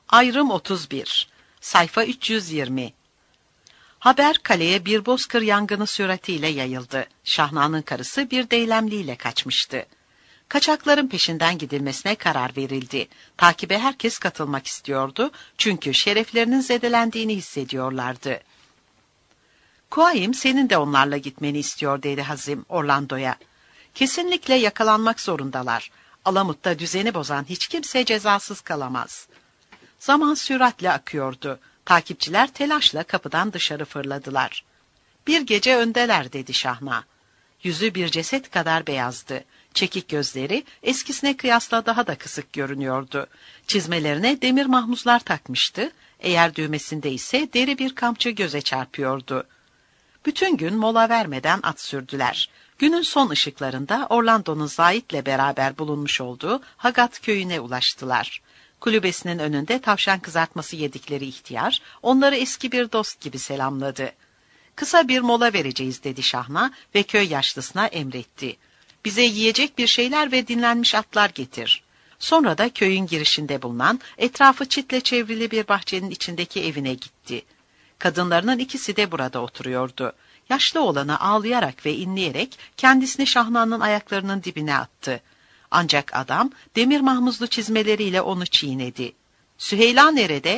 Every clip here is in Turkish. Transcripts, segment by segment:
Ayrım 31. Sayfa 320. Haber kaleye bir bozkır yangını süratiyle yayıldı. Şahna'nın karısı bir deylemliyle kaçmıştı. Kaçakların peşinden gidilmesine karar verildi. Takibe herkes katılmak istiyordu çünkü şereflerinin zedelendiğini hissediyorlardı. "Kuayim senin de onlarla gitmeni istiyor," dedi Hazim Orlando'ya. "Kesinlikle yakalanmak zorundalar. Alamut'ta düzeni bozan hiç kimse cezasız kalamaz." Zaman süratle akıyordu. Takipçiler telaşla kapıdan dışarı fırladılar. "Bir gece öndeler," dedi Şahna. Yüzü bir ceset kadar beyazdı. Çekik gözleri eskisine kıyasla daha da kısık görünüyordu. Çizmelerine demir mahmuzlar takmıştı. Eğer düğmesinde ise deri bir kamçı göze çarpıyordu. Bütün gün mola vermeden at sürdüler. Günün son ışıklarında Orlando'nun Zahit'le beraber bulunmuş olduğu Hagat köyüne ulaştılar. Kulübesinin önünde tavşan kızartması yedikleri ihtiyar, onları eski bir dost gibi selamladı. "Kısa bir mola vereceğiz," dedi Şahna ve köy yaşlısına emretti. "Bize yiyecek bir şeyler ve dinlenmiş atlar getir." Sonra da köyün girişinde bulunan, etrafı çitle çevrili bir bahçenin içindeki evine gitti. Kadınlarının ikisi de burada oturuyordu. Yaşlı olanı ağlayarak ve inleyerek kendisini Şahna'nın ayaklarının dibine attı. Ancak adam demir mahmuzlu çizmeleriyle onu çiğnedi. "Süheyla nerede?"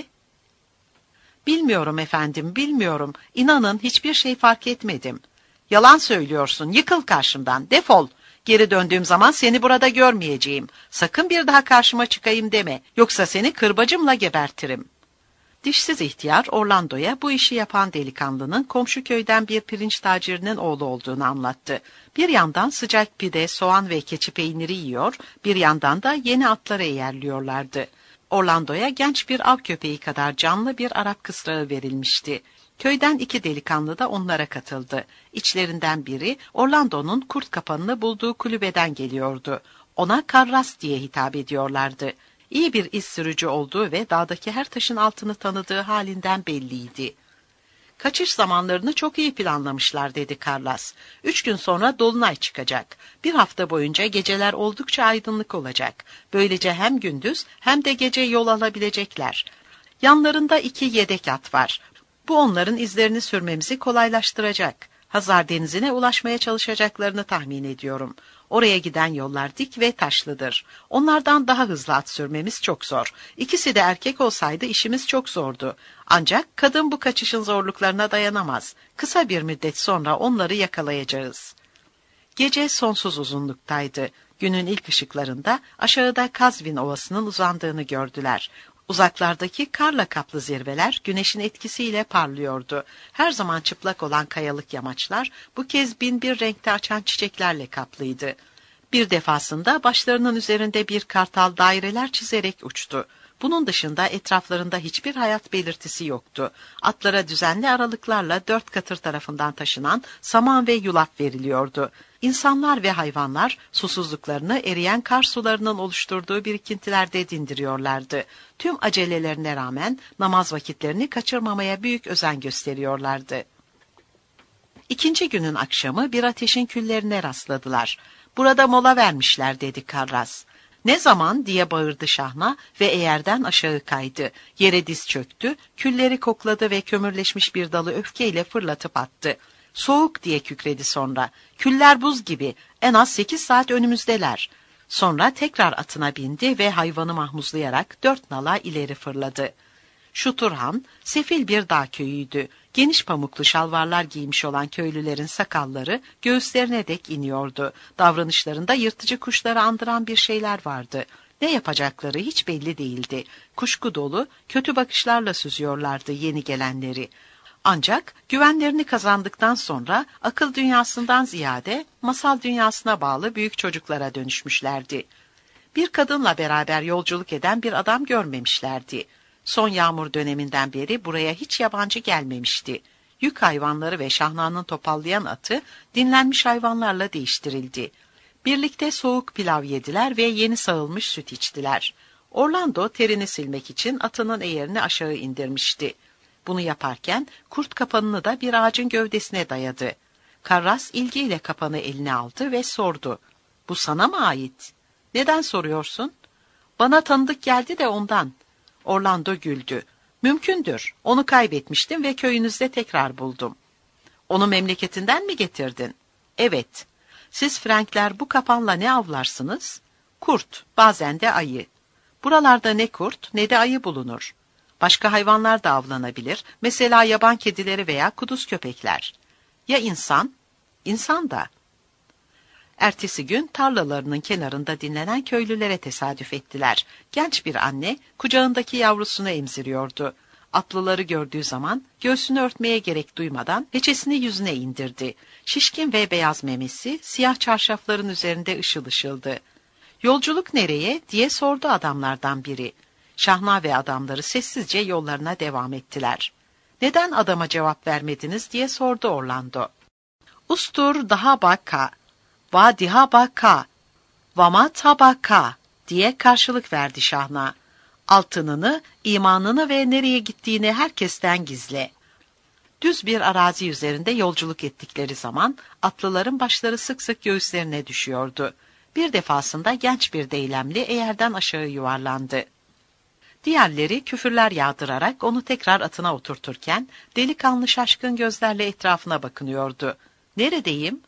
"Bilmiyorum efendim, bilmiyorum. İnanın hiçbir şey fark etmedim." "Yalan söylüyorsun. Yıkıl karşımdan. Defol. Geri döndüğüm zaman seni burada görmeyeceğim. Sakın bir daha karşıma çıkayım deme. Yoksa seni kırbacımla gebertirim." Dişsiz ihtiyar Orlando'ya bu işi yapan delikanlının komşu köyden bir pirinç tacirinin oğlu olduğunu anlattı. Bir yandan sıcak pide, soğan ve keçi peyniri yiyor, bir yandan da yeni atları eğerliyorlardı. Orlando'ya genç bir av köpeği kadar canlı bir Arap kısrağı verilmişti. Köyden 2 delikanlı da onlara katıldı. İçlerinden biri Orlando'nun kurt kapanını bulduğu kulübeden geliyordu. Ona Karras diye hitap ediyorlardı. İyi bir iz sürücü olduğu ve dağdaki her taşın altını tanıdığı halinden belliydi. "Kaçış zamanlarını çok iyi planlamışlar," dedi Karlas. 3 gün sonra dolunay çıkacak. 1 hafta boyunca geceler oldukça aydınlık olacak. Böylece hem gündüz hem de gece yol alabilecekler. Yanlarında 2 yedek at var. Bu onların izlerini sürmemizi kolaylaştıracak. Hazar Denizi'ne ulaşmaya çalışacaklarını tahmin ediyorum. Oraya giden yollar dik ve taşlıdır. Onlardan daha hızlı at sürmemiz çok zor. İkisi de erkek olsaydı işimiz çok zordu. Ancak kadın bu kaçışın zorluklarına dayanamaz. Kısa bir müddet sonra onları yakalayacağız. Gece sonsuz uzunluktaydı. Günün ilk ışıklarında aşağıda Kazvin Ovası'nın uzandığını gördüler. Uzaklardaki karla kaplı zirveler güneşin etkisiyle parlıyordu. Her zaman çıplak olan kayalık yamaçlar bu kez bin bir renkte açan çiçeklerle kaplıydı. Bir defasında başlarının üzerinde bir kartal daireler çizerek uçtu. Bunun dışında etraflarında hiçbir hayat belirtisi yoktu. Atlara düzenli aralıklarla 4 katır tarafından taşınan saman ve yulaf veriliyordu. İnsanlar ve hayvanlar susuzluklarını eriyen kar sularının oluşturduğu birikintilerde dindiriyorlardı. Tüm acelelerine rağmen namaz vakitlerini kaçırmamaya büyük özen gösteriyorlardı. 2. günün akşamı bir ateşin küllerine rastladılar. "Burada mola vermişler," dedi Karras. "Ne zaman?" diye bağırdı Şahna ve eğerden aşağı kaydı. Yere diz çöktü, külleri kokladı ve kömürleşmiş bir dalı öfkeyle fırlatıp attı. "Soğuk," diye kükredi sonra. "Küller buz gibi, en az 8 saat önümüzdeler." Sonra tekrar atına bindi ve hayvanı mahmuzlayarak 4 nala ileri fırladı. Şuturhan, sefil bir dağ köyüydü. Geniş pamuklu şalvarlar giymiş olan köylülerin sakalları göğüslerine dek iniyordu. Davranışlarında yırtıcı kuşları andıran bir şeyler vardı. Ne yapacakları hiç belli değildi. Kuşku dolu, kötü bakışlarla süzüyorlardı yeni gelenleri. Ancak güvenlerini kazandıktan sonra akıl dünyasından ziyade masal dünyasına bağlı büyük çocuklara dönüşmüşlerdi. Bir kadınla beraber yolculuk eden bir adam görmemişlerdi. Son yağmur döneminden beri buraya hiç yabancı gelmemişti. Yük hayvanları ve Şahna'nın topallayan atı dinlenmiş hayvanlarla değiştirildi. Birlikte soğuk pilav yediler ve yeni sağılmış süt içtiler. Orlando terini silmek için atının eğerini aşağı indirmişti. Bunu yaparken kurt kapanını da bir ağacın gövdesine dayadı. Karras ilgiyle kapanı eline aldı ve sordu. "Bu sana mı ait?" "Neden soruyorsun?" "Bana tanıdık geldi de ondan." Orlando güldü. Mümkündür. Onu kaybetmiştim ve köyünüzde tekrar buldum. Onu memleketinden mi getirdin? Evet. Siz Frankler bu kapanla ne avlarsınız? Kurt, bazen de ayı. Buralarda ne kurt ne de ayı bulunur. Başka hayvanlar da avlanabilir. Mesela yaban kedileri veya kuduz köpekler. Ya insan? İnsan da. Ertesi gün tarlalarının kenarında dinlenen köylülere tesadüf ettiler. Genç bir anne kucağındaki yavrusunu emziriyordu. Atlıları gördüğü zaman göğsünü örtmeye gerek duymadan peçesini yüzüne indirdi. Şişkin ve beyaz memesi siyah çarşafların üzerinde ışıl ışıldı. "Yolculuk nereye?" diye sordu adamlardan biri. Şahna ve adamları sessizce yollarına devam ettiler. "Neden adama cevap vermediniz?" diye sordu Orlando. "Ustur daha baka, vadiha baka, vama tabaka" diye karşılık verdi Şahna. "Altınını, imanını ve nereye gittiğini herkesten gizle." Düz bir arazi üzerinde yolculuk ettikleri zaman atlıların başları sık sık göğüslerine düşüyordu. Bir defasında genç bir deylemli eğerden aşağı yuvarlandı. Diğerleri küfürler yağdırarak onu tekrar atına oturturken delikanlı şaşkın gözlerle etrafına bakınıyordu. "Neredeyim?"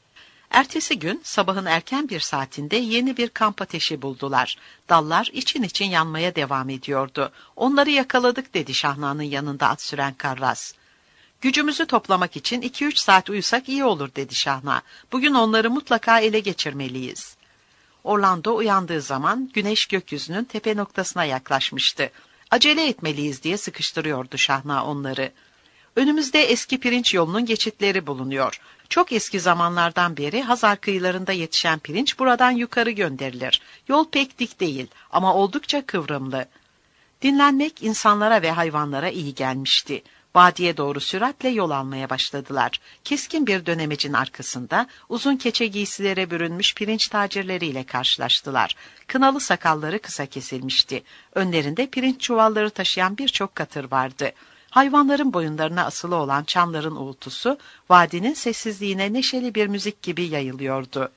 Ertesi gün sabahın erken bir saatinde yeni bir kamp ateşi buldular. Dallar için için yanmaya devam ediyordu. "Onları yakaladık" dedi Şahna'nın yanında at süren Karras. "Gücümüzü toplamak için 2-3 saat uyusak iyi olur" dedi Şahna. "Bugün onları mutlaka ele geçirmeliyiz." Orlando uyandığı zaman güneş gökyüzünün tepe noktasına yaklaşmıştı. "Acele etmeliyiz" diye sıkıştırıyordu Şahna onları. "Önümüzde eski pirinç yolunun geçitleri bulunuyor. Çok eski zamanlardan beri Hazar kıyılarında yetişen pirinç buradan yukarı gönderilir. Yol pek dik değil ama oldukça kıvrımlı." Dinlenmek insanlara ve hayvanlara iyi gelmişti. Vadiye doğru süratle yol almaya başladılar. Keskin bir dönemecin arkasında uzun keçe giysilere bürünmüş pirinç tacirleriyle karşılaştılar. Kınalı sakalları kısa kesilmişti. Önlerinde pirinç çuvalları taşıyan birçok katır vardı. Hayvanların boyunlarına asılı olan çanların uğultusu vadinin sessizliğine neşeli bir müzik gibi yayılıyordu.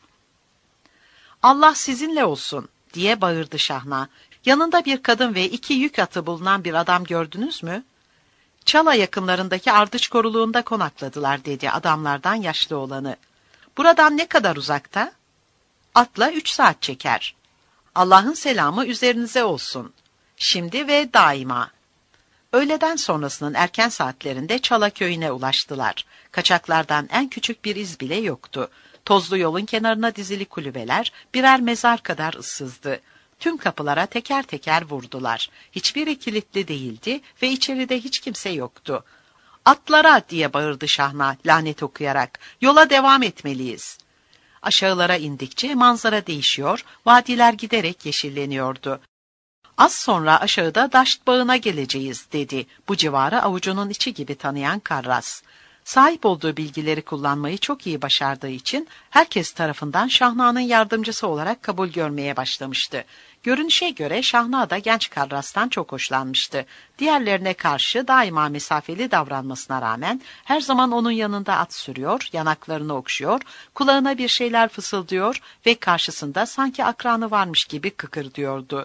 "Allah sizinle olsun" diye bağırdı Şahna. "Yanında bir kadın ve 2 yük atı bulunan bir adam gördünüz mü?" "Çala yakınlarındaki ardıç koruluğunda konakladılar" dedi adamlardan yaşlı olanı. "Buradan ne kadar uzakta?" "Atla 3 saat çeker." "Allah'ın selamı üzerinize olsun. Şimdi ve daima." Öğleden sonrasının erken saatlerinde Çala köyüne ulaştılar. Kaçaklardan en küçük bir iz bile yoktu. Tozlu yolun kenarına dizili kulübeler birer mezar kadar ıssızdı. Tüm kapılara teker teker vurdular. Hiçbiri kilitli değildi ve içeride hiç kimse yoktu. "Atlara!" diye bağırdı Şahna lanet okuyarak. "Yola devam etmeliyiz." Aşağılara indikçe manzara değişiyor, vadiler giderek yeşilleniyordu. "Az sonra aşağıda Daşt Bağı'na geleceğiz" dedi bu civarı avucunun içi gibi tanıyan Karras. Sahip olduğu bilgileri kullanmayı çok iyi başardığı için herkes tarafından Şahna'nın yardımcısı olarak kabul görmeye başlamıştı. Görünüşe göre Şahna da genç Karras'tan çok hoşlanmıştı. Diğerlerine karşı daima mesafeli davranmasına rağmen her zaman onun yanında at sürüyor, yanaklarını okşuyor, kulağına bir şeyler fısıldıyor ve karşısında sanki akranı varmış gibi kıkırdıyordu.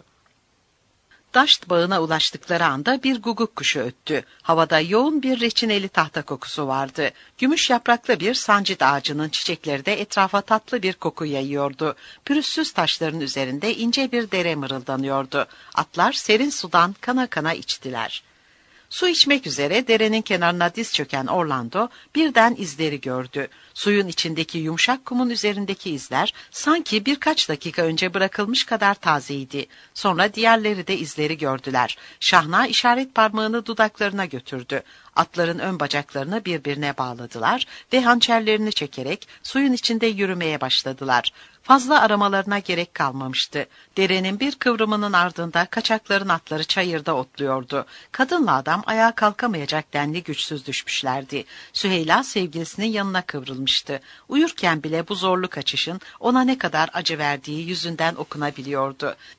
Daşt Bağı'na ulaştıkları anda bir guguk kuşu öttü. Havada yoğun bir reçineli tahta kokusu vardı. Gümüş yapraklı bir sancit ağacının çiçekleri de etrafa tatlı bir koku yayıyordu. Pürüzsüz taşların üzerinde ince bir dere mırıldanıyordu. Atlar serin sudan kana kana içtiler. Su içmek üzere derenin kenarına diz çöken Orlando birden izleri gördü. Suyun içindeki yumuşak kumun üzerindeki izler sanki birkaç dakika önce bırakılmış kadar tazeydi. Sonra diğerleri de izleri gördüler. Şahna işaret parmağını dudaklarına götürdü. Atların ön bacaklarını birbirine bağladılar ve hançerlerini çekerek suyun içinde yürümeye başladılar. Fazla aramalarına gerek kalmamıştı. Derenin bir kıvrımının ardında kaçakların atları çayırda otluyordu. Kadınla adam ayağa kalkamayacak denli güçsüz düşmüşlerdi. Süheyla sevgilisinin yanına kıvrılmıştı. Uyurken bile bu zorlu kaçışın ona ne kadar acı verdiği yüzünden okunabiliyordu.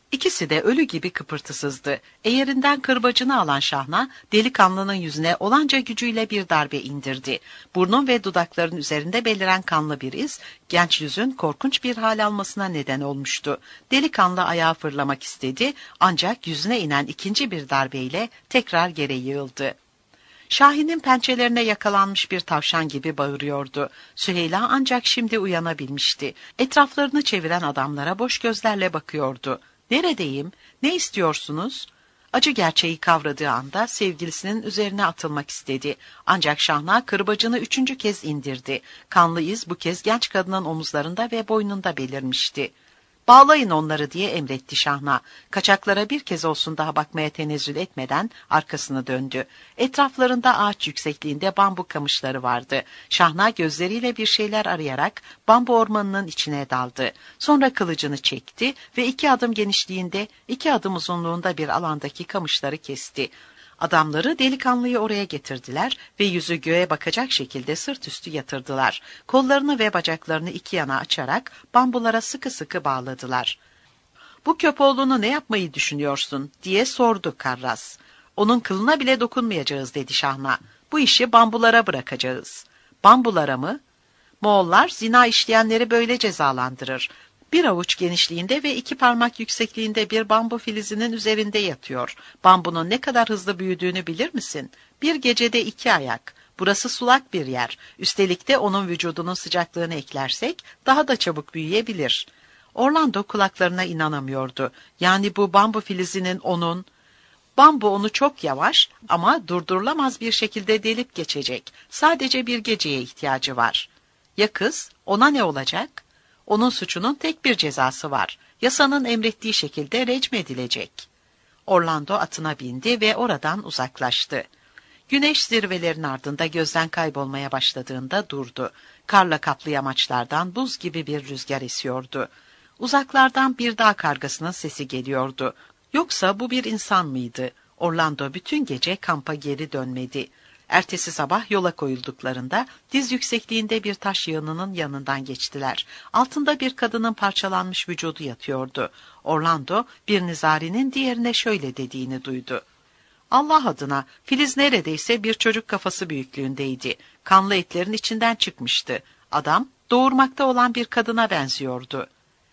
İkisi de ölü gibi kıpırtısızdı. Eğerinden kırbacını alan Şahna, delikanlının yüzüne olanca gücüyle bir darbe indirdi. Burnun ve dudakların üzerinde beliren kanlı bir iz, genç yüzün korkunç bir hal almasına neden olmuştu. Delikanlı ayağa fırlamak istedi, ancak yüzüne inen ikinci bir darbeyle tekrar yere yığıldı. Şahin'in pençelerine yakalanmış bir tavşan gibi bağırıyordu. Süheyla ancak şimdi uyanabilmişti. Etraflarını çeviren adamlara boş gözlerle bakıyordu. "Neredeyim? Ne istiyorsunuz?" Acı gerçeği kavradığı anda sevgilisinin üzerine atılmak istedi. Ancak Şahna kırbacını 3. kez indirdi. Kanlı iz bu kez genç kadının omuzlarında ve boynunda belirmişti. "Bağlayın onları," diye emretti Şahna. Kaçaklara bir kez olsun daha bakmaya tenezzül etmeden arkasını döndü. Etraflarında ağaç yüksekliğinde bambu kamışları vardı. Şahna gözleriyle bir şeyler arayarak bambu ormanının içine daldı. Sonra kılıcını çekti ve 2 adım genişliğinde, 2 adım uzunluğunda bir alandaki kamışları kesti. Adamları delikanlıyı oraya getirdiler ve yüzü göğe bakacak şekilde sırt üstü yatırdılar. Kollarını ve bacaklarını 2 yana açarak bambulara sıkı sıkı bağladılar. "Bu köpoğlunu ne yapmayı düşünüyorsun?" diye sordu Karras. "Onun kılına bile dokunmayacağız," dedi Şahna. "Bu işi bambulara bırakacağız." "Bambulara mı?" "Moğollar zina işleyenleri böyle cezalandırır. 1 avuç genişliğinde ve 2 parmak yüksekliğinde bir bambu filizinin üzerinde yatıyor. Bambunun ne kadar hızlı büyüdüğünü bilir misin? Bir gecede 2 ayak. Burası sulak bir yer. Üstelik de onun vücudunun sıcaklığını eklersek daha da çabuk büyüyebilir." Orlando kulaklarına inanamıyordu. Yani bu bambu filizinin onun... Bambu onu çok yavaş ama durdurulamaz bir şekilde delip geçecek. Sadece bir geceye ihtiyacı var. Ya kız? Ona ne olacak? Onun suçunun tek bir cezası var. Yasanın emrettiği şekilde recmedilecek. Orlando atına bindi ve oradan uzaklaştı. Güneş zirvelerin ardında gözden kaybolmaya başladığında durdu. Karla kaplı yamaçlardan buz gibi bir rüzgar esiyordu. Uzaklardan bir dağ kargasının sesi geliyordu. Yoksa bu bir insan mıydı? Orlando bütün gece kampa geri dönmedi. Ertesi sabah yola koyulduklarında diz yüksekliğinde bir taş yığınının yanından geçtiler. Altında bir kadının parçalanmış vücudu yatıyordu. Orlando bir nizarinin diğerine şöyle dediğini duydu. "Allah adına, Filiz neredeyse bir çocuk kafası büyüklüğündeydi. Kanlı etlerin içinden çıkmıştı. Adam doğurmakta olan bir kadına benziyordu."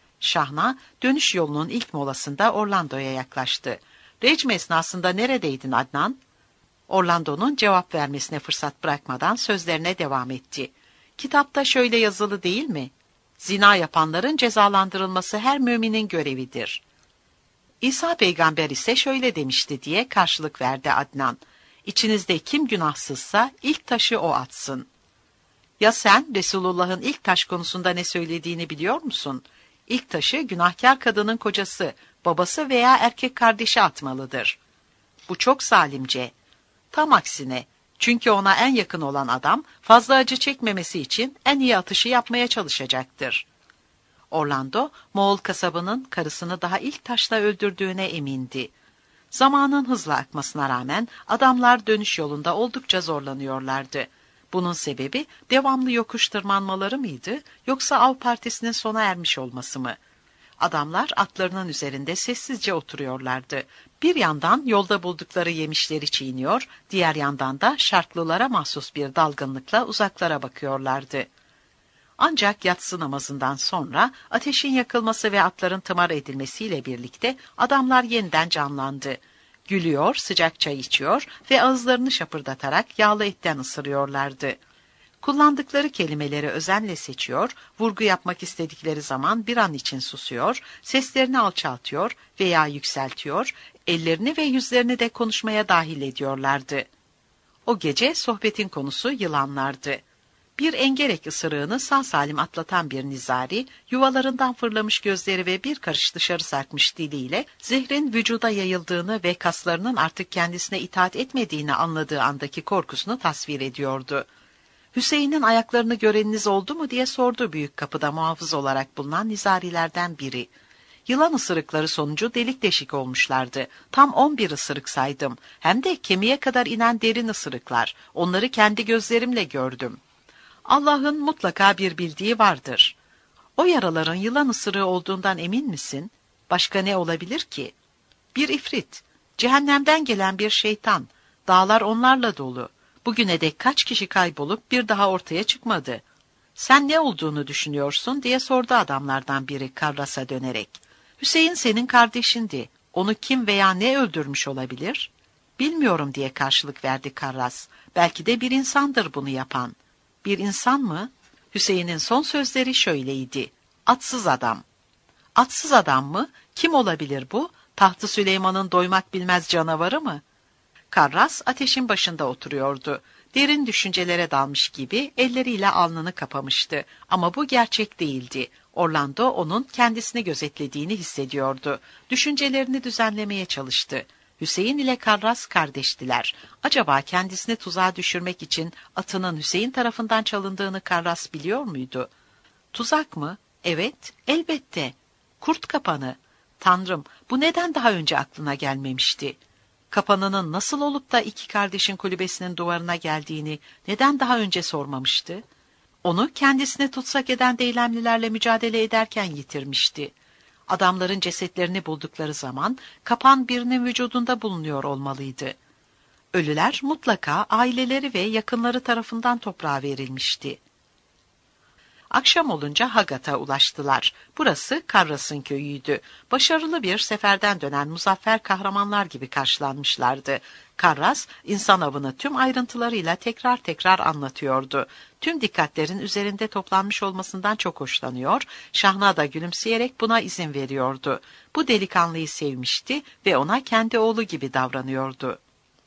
Şahna dönüş yolunun ilk molasında Orlando'ya yaklaştı. "Recm esnasında neredeydin Adnan?" Orlando'nun cevap vermesine fırsat bırakmadan sözlerine devam etti. "Kitapta şöyle yazılı değil mi? Zina yapanların cezalandırılması her müminin görevidir." "İsa peygamber ise şöyle demişti," diye karşılık verdi Adnan. "İçinizde kim günahsızsa ilk taşı o atsın." "Ya sen Resulullah'ın ilk taş konusunda ne söylediğini biliyor musun? İlk taşı günahkar kadının kocası, babası veya erkek kardeşi atmalıdır." "Bu çok zalimce." "Tam aksine. Çünkü ona en yakın olan adam fazla acı çekmemesi için en iyi atışı yapmaya çalışacaktır." Orlando, Moğol kasabının karısını daha ilk taşla öldürdüğüne emindi. Zamanın hızla akmasına rağmen adamlar dönüş yolunda oldukça zorlanıyorlardı. Bunun sebebi devamlı yokuş tırmanmaları mıydı, yoksa av partisinin sona ermiş olması mı? Adamlar atlarının üzerinde sessizce oturuyorlardı. Bir yandan yolda buldukları yemişleri çiğniyor, diğer yandan da şartlılara mahsus bir dalgınlıkla uzaklara bakıyorlardı. Ancak yatsı namazından sonra ateşin yakılması ve atların tımar edilmesiyle birlikte adamlar yeniden canlandı. Gülüyor, sıcak çay içiyor ve ağızlarını şapırdatarak yağlı etten ısırıyorlardı. Kullandıkları kelimeleri özenle seçiyor, vurgu yapmak istedikleri zaman bir an için susuyor, seslerini alçaltıyor veya yükseltiyor, ellerini ve yüzlerini de konuşmaya dahil ediyorlardı. O gece sohbetin konusu yılanlardı. Bir engerek ısırığını sağ salim atlatan bir nizari, yuvalarından fırlamış gözleri ve bir karış dışarı sarkmış diliyle zehrin vücuda yayıldığını ve kaslarının artık kendisine itaat etmediğini anladığı andaki korkusunu tasvir ediyordu. "Hüseyin'in ayaklarını göreniniz oldu mu?" diye sordu büyük kapıda muhafız olarak bulunan nizarilerden biri. Yılan ısırıkları sonucu delik deşik olmuşlardı. Tam 11 ısırık saydım. Hem de kemiğe kadar inen derin ısırıklar. Onları kendi gözlerimle gördüm. Allah'ın mutlaka bir bildiği vardır. O yaraların yılan ısırığı olduğundan emin misin? Başka ne olabilir ki? Bir ifrit, cehennemden gelen bir şeytan. Dağlar onlarla dolu. Bugüne dek kaç kişi kaybolup bir daha ortaya çıkmadı. Sen ne olduğunu düşünüyorsun diye sordu adamlardan biri Karras'a dönerek. Hüseyin senin kardeşindi. Onu kim veya ne öldürmüş olabilir? Bilmiyorum diye karşılık verdi Karras. Belki de bir insandır bunu yapan. Bir insan mı? Hüseyin'in son sözleri şöyleydi. Atsız adam. Atsız adam mı? Kim olabilir bu? Tahtı Süleyman'ın doymak bilmez canavarı mı? Karras ateşin başında oturuyordu. Derin düşüncelere dalmış gibi elleriyle alnını kapamıştı. Ama bu gerçek değildi. Orlando onun kendisini gözetlediğini hissediyordu. Düşüncelerini düzenlemeye çalıştı. Hüseyin ile Karras kardeştiler. Acaba kendisini tuzağa düşürmek için atının Hüseyin tarafından çalındığını Karras biliyor muydu? Tuzak mı? Evet, elbette. Kurt kapanı. Tanrım, bu neden daha önce aklına gelmemişti? Kapanının nasıl olup da iki kardeşin kulübesinin duvarına geldiğini neden daha önce sormamıştı? Onu kendisini tutsak eden Deylemlilerle mücadele ederken yitirmişti. Adamların cesetlerini buldukları zaman kapan birinin vücudunda bulunuyor olmalıydı. Ölüler mutlaka aileleri ve yakınları tarafından toprağa verilmişti. Akşam olunca Hagat'a ulaştılar. Burası Karras'ın köyüydü. Başarılı bir seferden dönen muzaffer kahramanlar gibi karşılanmışlardı. Karras, insan avını tüm ayrıntılarıyla tekrar tekrar anlatıyordu. Tüm dikkatlerin üzerinde toplanmış olmasından çok hoşlanıyor, Şahna da gülümseyerek buna izin veriyordu. Bu delikanlıyı sevmişti ve ona kendi oğlu gibi davranıyordu.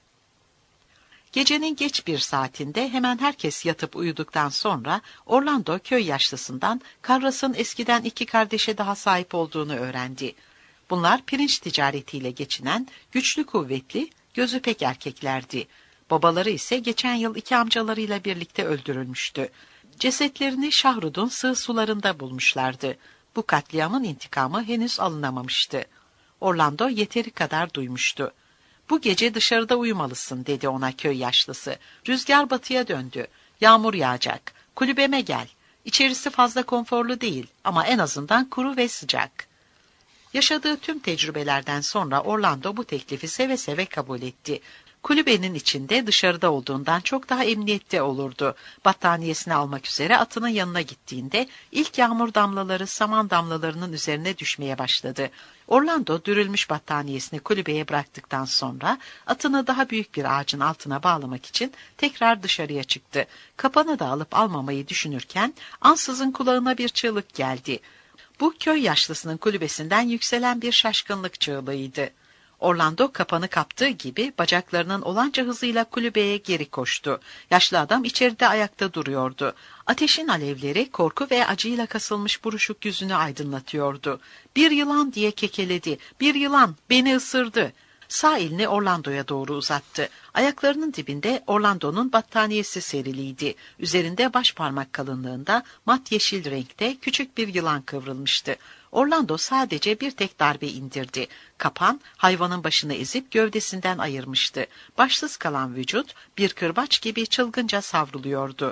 Gecenin geç bir saatinde hemen herkes yatıp uyuduktan sonra Orlando köy yaşlısından Karras'ın eskiden iki kardeşe daha sahip olduğunu öğrendi. Bunlar pirinç ticaretiyle geçinen, güçlü kuvvetli, gözü pek erkeklerdi. Babaları ise geçen yıl iki amcalarıyla birlikte öldürülmüştü. Cesetlerini Şahrud'un sığ sularında bulmuşlardı. Bu katliamın intikamı henüz alınamamıştı. Orlando yeteri kadar duymuştu. Bu gece dışarıda uyumalısın dedi ona köy yaşlısı. Rüzgar batıya döndü. Yağmur yağacak. Kulübeme gel. İçerisi fazla konforlu değil ama en azından kuru ve sıcak. Yaşadığı tüm tecrübelerden sonra Orlando bu teklifi seve seve kabul etti. Kulübenin içinde dışarıda olduğundan çok daha emniyette olurdu. Battaniyesini almak üzere atının yanına gittiğinde ilk yağmur damlaları saman damlalarının üzerine düşmeye başladı. Orlando dürülmüş battaniyesini kulübeye bıraktıktan sonra atını daha büyük bir ağacın altına bağlamak için tekrar dışarıya çıktı. Kapanı da alıp almamayı düşünürken ansızın kulağına bir çığlık geldi. Bu köy yaşlısının kulübesinden yükselen bir şaşkınlık çığlığıydı. Orlando kapanı kaptığı gibi bacaklarının olanca hızıyla kulübeye geri koştu. Yaşlı adam içeride ayakta duruyordu. Ateşin alevleri korku ve acıyla kasılmış buruşuk yüzünü aydınlatıyordu. "Bir yılan!" diye kekeledi. "Bir yılan! Beni ısırdı!" Sağ elini Orlando'ya doğru uzattı. Ayaklarının dibinde Orlando'nun battaniyesi seriliydi. Üzerinde baş parmak kalınlığında mat yeşil renkte küçük bir yılan kıvrılmıştı. Orlando sadece bir tek darbe indirdi. Kapan hayvanın başını ezip gövdesinden ayırmıştı. Başsız kalan vücut bir kırbaç gibi çılgınca savruluyordu.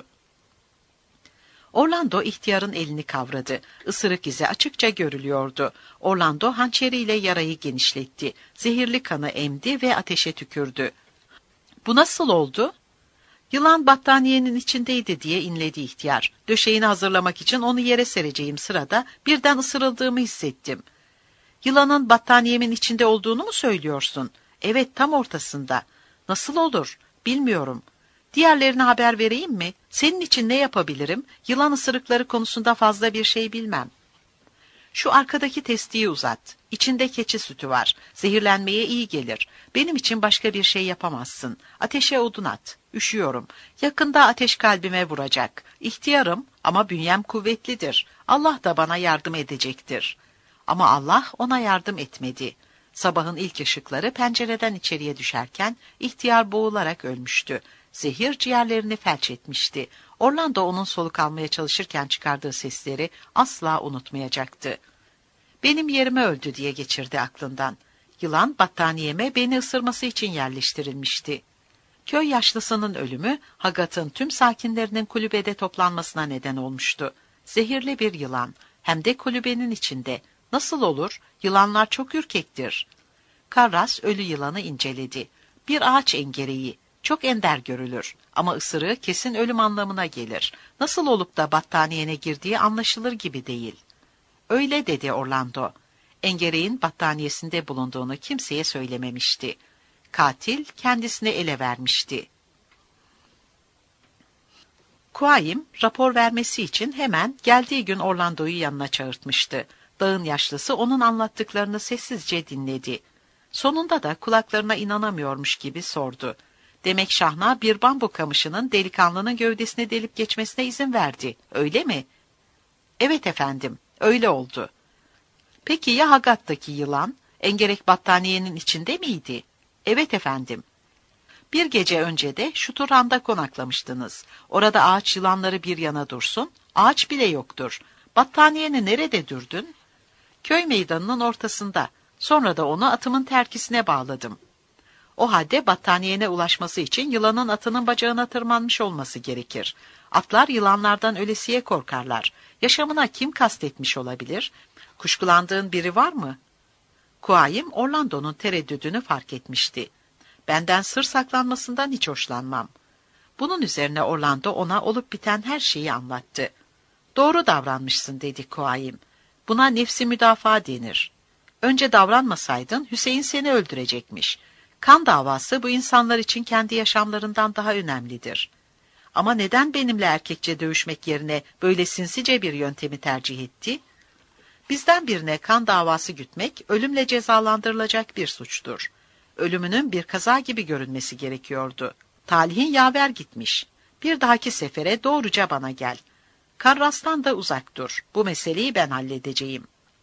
Orlando ihtiyarın elini kavradı. Isırık izi açıkça görülüyordu. Orlando hançeriyle yarayı genişletti. Zehirli kanı emdi ve ateşe tükürdü. "Bu nasıl oldu?" "Yılan battaniyenin içindeydi," diye inledi ihtiyar. "Döşeğini hazırlamak için onu yere sereceğim sırada birden ısırıldığımı hissettim." "Yılanın battaniyemin içinde olduğunu mu söylüyorsun?" "Evet, tam ortasında." "Nasıl olur?" "Bilmiyorum." "Diğerlerine haber vereyim mi? Senin için ne yapabilirim? Yılan ısırıkları konusunda fazla bir şey bilmem." "Şu arkadaki testiyi uzat. İçinde keçi sütü var. Zehirlenmeye iyi gelir. Benim için başka bir şey yapamazsın. Ateşe odun at. Üşüyorum. Yakında ateş kalbime vuracak. İhtiyarım ama bünyem kuvvetlidir. Allah da bana yardım edecektir." Ama Allah ona yardım etmedi. Sabahın ilk ışıkları pencereden içeriye düşerken ihtiyar boğularak ölmüştü. Zehir ciğerlerini felç etmişti. Orlando onun soluk almaya çalışırken çıkardığı sesleri asla unutmayacaktı. "Benim yerime öldü," diye geçirdi aklından. Yılan battaniyeme beni ısırması için yerleştirilmişti. Köy yaşlısının ölümü Hagat'ın tüm sakinlerinin kulübede toplanmasına neden olmuştu. Zehirli bir yılan, hem de kulübenin içinde. Nasıl olur? Yılanlar çok ürkektir. Karras ölü yılanı inceledi. Bir ağaç engereği. Çok ender görülür. Ama ısırığı kesin ölüm anlamına gelir. Nasıl olup da battaniyene girdiği anlaşılır gibi değil. Öyle dedi Orlando. Engereğin battaniyesinde bulunduğunu kimseye söylememişti. Katil kendisine ele vermişti. Quayim rapor vermesi için hemen geldiği gün Orlando'yu yanına çağırtmıştı. Dağın yaşlısı onun anlattıklarını sessizce dinledi. Sonunda da kulaklarına inanamıyormuş gibi sordu. Demek Şahna bir bambu kamışının delikanlının gövdesine delip geçmesine izin verdi, öyle mi? Evet efendim, öyle oldu. Peki ya Hagat'taki yılan, engerek battaniyenin içinde miydi? Evet efendim. Bir gece önce de şu Turan'da konaklamıştınız. Orada ağaç yılanları bir yana dursun, ağaç bile yoktur. Battaniyeni nerede dürdün? Köy meydanının ortasında. Sonra da onu atımın terkisine bağladım. O halde battaniyene ulaşması için yılanın atının bacağına tırmanmış olması gerekir. Atlar yılanlardan ölesiye korkarlar. Yaşamına kim kastetmiş olabilir? Kuşkulandığın biri var mı? Quayim Orlando'nun tereddüdünü fark etmişti. Benden sır saklanmasından hiç hoşlanmam. Bunun üzerine Orlando ona olup biten her şeyi anlattı. Doğru davranmışsın dedi Quayim. Buna nefsi müdafaa denir. Önce davranmasaydın Hüseyin seni öldürecekmiş. Kan davası bu insanlar için kendi yaşamlarından daha önemlidir. Ama neden benimle erkekçe dövüşmek yerine böyle sinsice bir yöntemi tercih etti? Bizden birine kan davası gütmek ölümle cezalandırılacak bir suçtur. Ölümünün bir kaza gibi görünmesi gerekiyordu. Talihin yaver gitmiş. Bir dahaki sefere doğruca bana gel. Karras'tan da uzak dur. Bu meseleyi ben halledeceğim.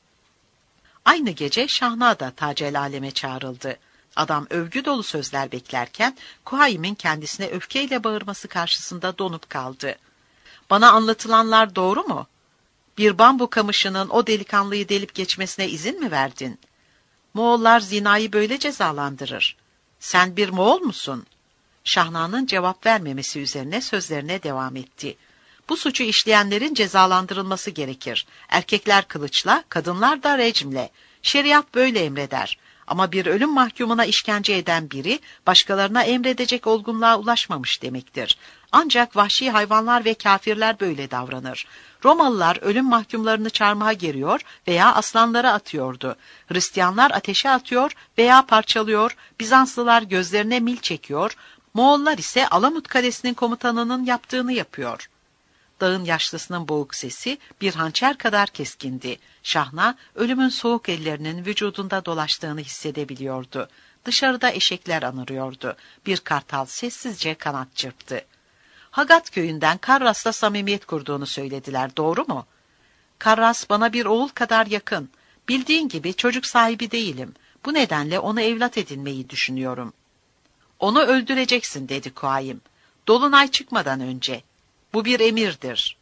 Aynı gece Şahna da Tacel Alem'e çağrıldı. Adam övgü dolu sözler beklerken Quayim'in kendisine öfkeyle bağırması karşısında donup kaldı. Bana anlatılanlar doğru mu? Bir bambu kamışının o delikanlıyı delip geçmesine izin mi verdin? Moğollar zinayı böyle cezalandırır. Sen bir Moğol musun? Şahna'nın cevap vermemesi üzerine sözlerine devam etti. Bu suçu işleyenlerin cezalandırılması gerekir. Erkekler kılıçla, kadınlar da recmle. Şeriat böyle emreder. Ama bir ölüm mahkumuna işkence eden biri, başkalarına emredecek olgunluğa ulaşmamış demektir. Ancak vahşi hayvanlar ve kafirler böyle davranır. Romalılar ölüm mahkumlarını çarmıha geriyor veya aslanlara atıyordu. Hristiyanlar ateşe atıyor veya parçalıyor, Bizanslılar gözlerine mil çekiyor, Moğollar ise Alamut Kalesi'nin komutanının yaptığını yapıyor. Dağın yaşlısının boğuk sesi bir hançer kadar keskindi. Şahna, ölümün soğuk ellerinin vücudunda dolaştığını hissedebiliyordu. Dışarıda eşekler anırıyordu. Bir kartal sessizce kanat çırptı. Hagat köyünden Karras'la samimiyet kurduğunu söylediler, doğru mu? Karras bana bir oğul kadar yakın. Bildiğin gibi çocuk sahibi değilim. Bu nedenle onu evlat edinmeyi düşünüyorum. Onu öldüreceksin dedi Quayim. Dolunay çıkmadan önce. Bu bir emirdir.